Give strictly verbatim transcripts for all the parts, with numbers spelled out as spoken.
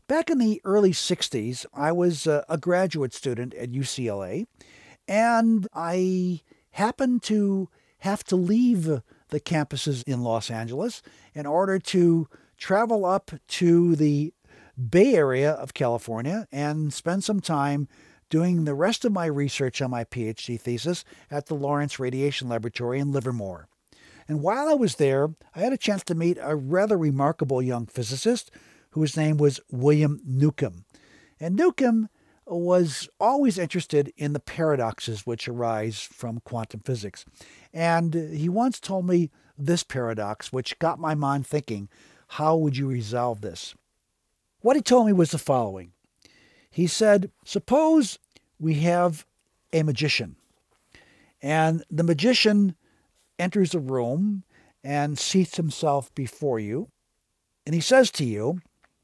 Back in the early sixties, I was a, a graduate student at U C L A, and I happened to have to leave the campuses in Los Angeles in order to travel up to the Bay Area of California and spend some time doing the rest of my research on my PhD thesis at the Lawrence Radiation Laboratory in Livermore. And while I was there, I had a chance to meet a rather remarkable young physicist whose name was William Newcomb. And Newcomb was always interested in the paradoxes which arise from quantum physics. And he once told me this paradox, which got my mind thinking, how would you resolve this? What he told me was the following. He said, suppose we have a magician, and the magician enters a room and seats himself before you, and he says to you,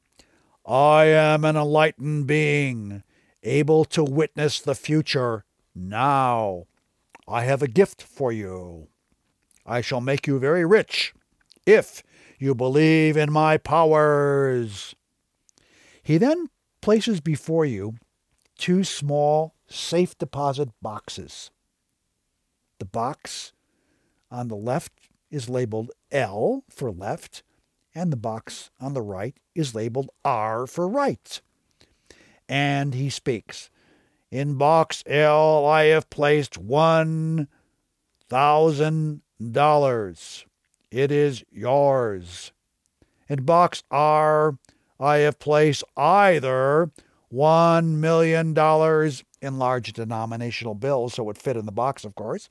I am an enlightened being, able to witness the future now. I have a gift for you. I shall make you very rich if you believe in my powers. He then places before you two small safe deposit boxes. The box on the left is labeled L for left, and the box on the right is labeled R for right. And he speaks, in box L I have placed one thousand dollars. It is yours. In box R, I have placed either one million dollars in large denominational bills, so it would fit in the box, of course,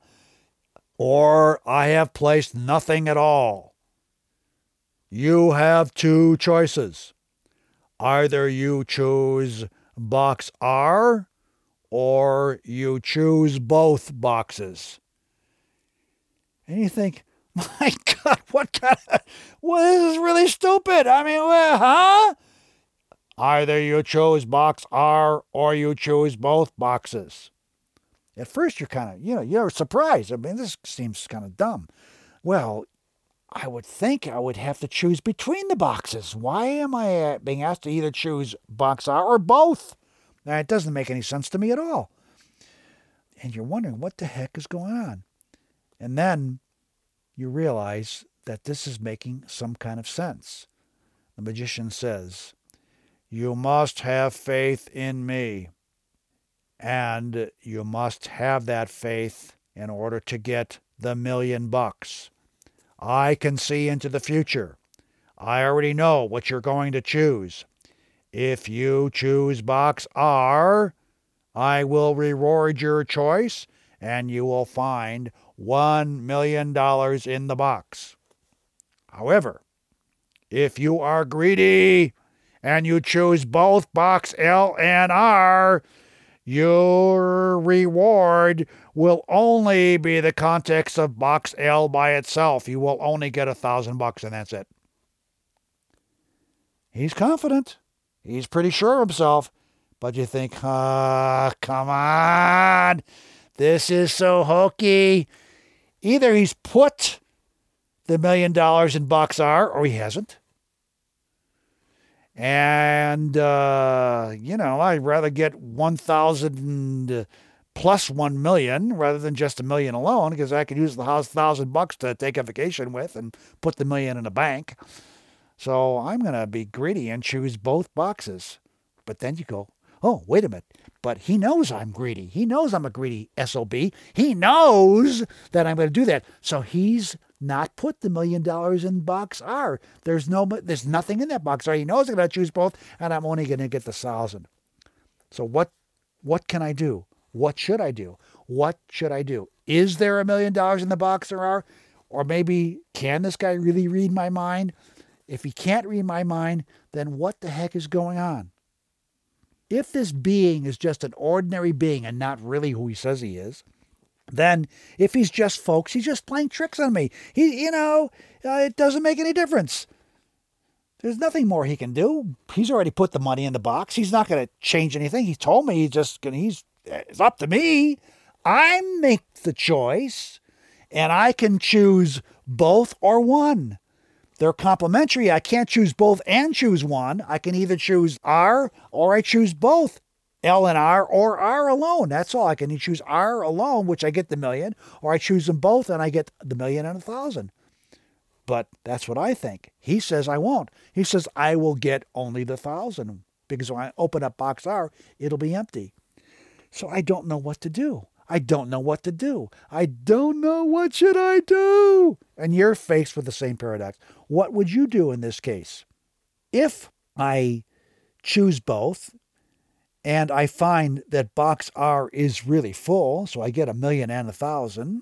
or I have placed nothing at all. You have two choices. Either you choose box R, or you choose both boxes. And you think, my God, what kind of, well, this is really stupid. I mean, well, huh? Either you choose box R or you choose both boxes. At first, you're kind of, you know, you're surprised. I mean, this seems kind of dumb. Well, I would think I would have to choose between the boxes. Why am I being asked to either choose box R or both? Now, it doesn't make any sense to me at all. And you're wondering what the heck is going on. And then you realize that this is making some kind of sense. The magician says, you must have faith in me. And you must have that faith in order to get the million bucks. I can see into the future. I already know what you're going to choose. If you choose box R, I will reward your choice, and you will find one million dollars in the box. However, if you are greedy and you choose both box L and R, your reward will only be the contents of box L by itself. You will only get a thousand bucks, and that's it. He's confident. He's pretty sure of himself. But you think, ah, oh, come on. This is so hokey. Either he's put the million dollars in box R or he hasn't. And, uh, you know, I'd rather get one thousand plus one million rather than just a million alone, because I could use the house thousand bucks to take a vacation with and put the million in a bank. So I'm going to be greedy and choose both boxes. But then you go, oh, wait a minute. But he knows I'm greedy. He knows I'm a greedy S O B. He knows that I'm going to do that. So he's not put the million dollars in box R. There's no, there's nothing in that box R. He knows I'm going to choose both, and I'm only going to get the thousand. So what, what can I do? What should I do? What should I do? Is there a million dollars in the box R? Or maybe, can this guy really read my mind? If he can't read my mind, then what the heck is going on? If this being is just an ordinary being and not really who he says he is, then if he's just folks, he's just playing tricks on me. He, you know, uh, it doesn't make any difference. There's nothing more he can do. He's already put the money in the box. He's not going to change anything. He told me he's just going to, he's, it's up to me. I make the choice, and I can choose both or one. they're complementary. I can't choose both and choose one. I can either choose R or I choose both. L and R or R alone. That's all. I can choose R alone, which I get the million, or I choose them both and I get the million and a thousand. But that's what I think. He says I won't. He says I will get only the thousand because when I open up box R, it'll be empty. So I don't know what to do. I don't know what to do. I don't know what should I do. And you're faced with the same paradox. What would you do in this case? If I choose both, and I find that box R is really full, so I get a million and a thousand,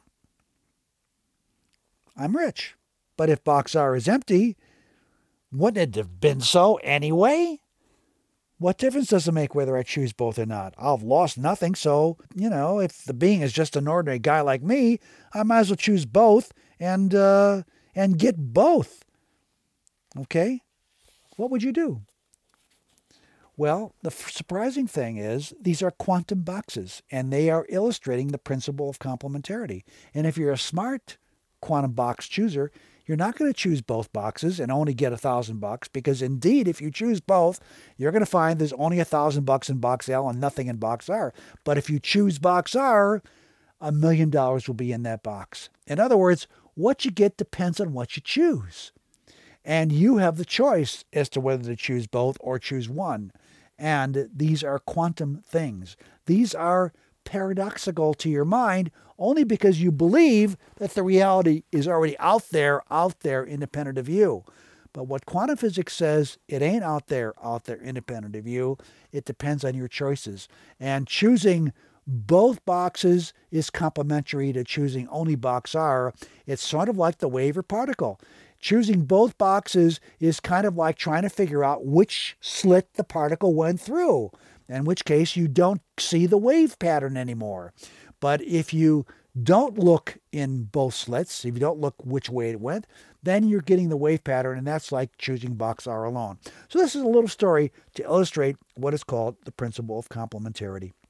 I'm rich. But if box R is empty, wouldn't it have been so anyway? What difference does it make whether I choose both or not? I'll have lost nothing, so, you know, if the being is just an ordinary guy like me, I might as well choose both and, uh, and get both. Okay? What would you do? Well, the surprising thing is these are quantum boxes, and they are illustrating the principle of complementarity. And if you're a smart quantum box chooser, you're not going to choose both boxes and only get a thousand bucks, because indeed, if you choose both, you're going to find there's only a thousand bucks in box L and nothing in box R. But if you choose box R, a million dollars will be in that box. In other words, what you get depends on what you choose. And you have the choice as to whether to choose both or choose one. And these are quantum things. These are paradoxical to your mind only because you believe that the reality is already out there, out there, independent of you. But what quantum physics says, it ain't out there, out there, independent of you. It depends on your choices. And choosing both boxes is complementary to choosing only box R. It's sort of like the wave or particle. Choosing both boxes is kind of like trying to figure out which slit the particle went through, in which case you don't see the wave pattern anymore. But if you don't look in both slits, if you don't look which way it went, then you're getting the wave pattern, and that's like choosing box R alone. So this is a little story to illustrate what is called the principle of complementarity.